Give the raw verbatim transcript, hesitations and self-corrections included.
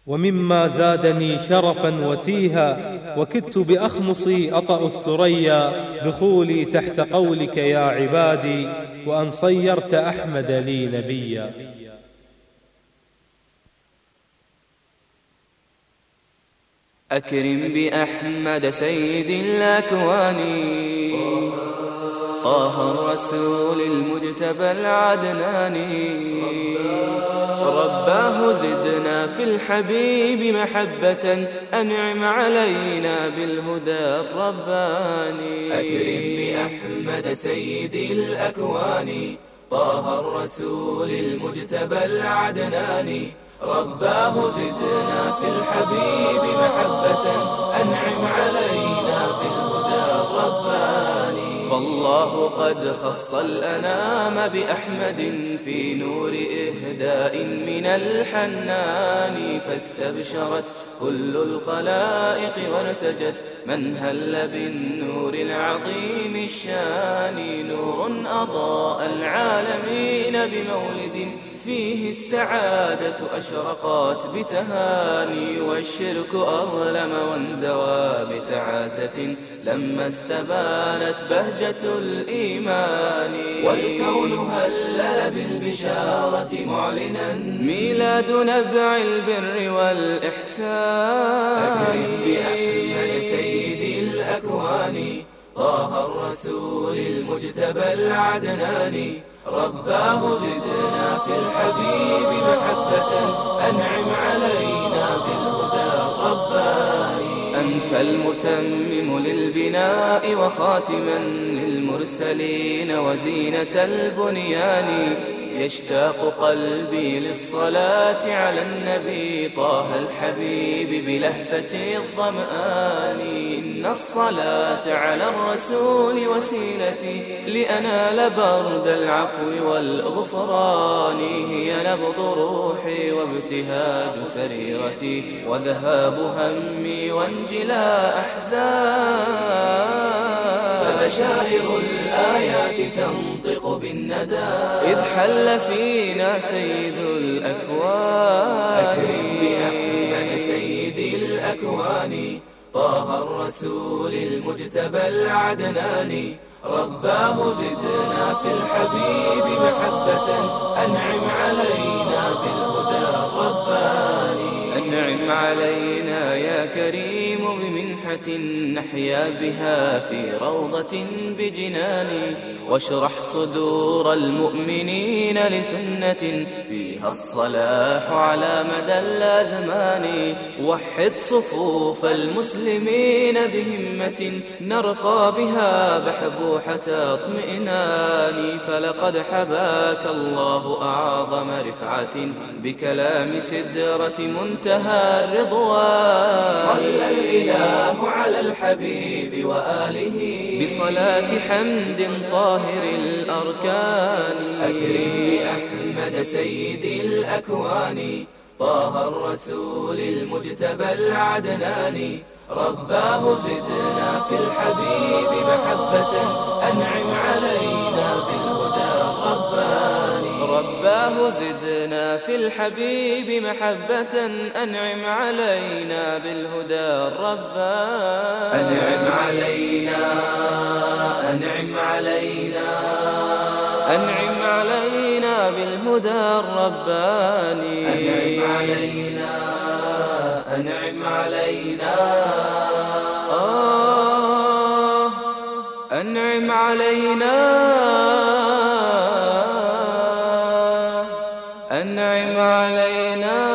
ومما زادني شرفا وتيها وكدت بأخمصي أطأ الثريا دخولي تحت قولك يا عبادي وأن صيرت أحمد لي نبيا. أكرم بأحمد سيد الأكوان طه الرسول المجتبى العدناني رباه زدنا في الحبيب محبة أنعم علينا بالهدى الرباني. أكرم بأحمد سيد الأكوان طه الرسول المجتبى العدناني رباه زدنا في الحبيب محبة أنعم علينا بالهدى الرباني. فالله قد خص الأنام بأحمد في نور إهداء من الحنان فاستبشرت كل الخلائق وارتجت من هل بالنور العظيم الشان. نور أضاء العالمين بمولد فيه السعادة أشرقت بتهاني والشرك أظلم وانزوى بتعاسة لما استبانت بهجة الإيمان. والكون هلل بالبشارة معلنا ميلاد نبع البر والإحسان. أكرم بأحمد سيد الأكوان طه الرسول المجتبى العدناني رباه زدنا في الحبيب محبة أنعم علينا بالهدى الرباني. أنت المتمم للبناء وخاتما للمرسلين وزينة البنيان. يشتاق قلبي للصلاة على النبي طه الحبيب بلهفة الظمآن. إن الصلاة على الرسول وسيلتي لأنال برد العفو والغفران. هي نبض روحي وابتهاج سريرتي وذهاب همي وانجلاء أحزان. فبشائر الآيات تنطق بالندى إذ حل فينا سيد الأكوان. أكرم بأحمد سيد الأكوان طه الرسول المجتبى العدناني رباه زدنا في الحبيب محبة أنعم علينا بالهدى الرباني. أنعم علينا يا كريم بمنحة نحيا بها في روضة بجنان. واشرح صدور المؤمنين لسنة فيها الصلاح على مدى الزمان. وحد صفوف المسلمين بهمة نرقى بها بحبوحة اطمئنان. فلقد حباك الله أعظم رفعة بكلام سدرة منتهى الرضوان. صلى الإله على الحبيب وآله بصلاة حمد طاهر الأركان. أكرم بأحمد سيد الأكوان طه الرسول المجتبى العدناني رباه زدنا في الحبيب محبة أنعم علينا بالهدى الرباني. رباه زدنا في الحبيب محبة أنعم علينا بالهدى الرباني. أنعم علينا أنعم علينا أنعم علينا بالهدى الرباني. أنعم علينا أنعم علينا آه أنعم علينا أنعم علينا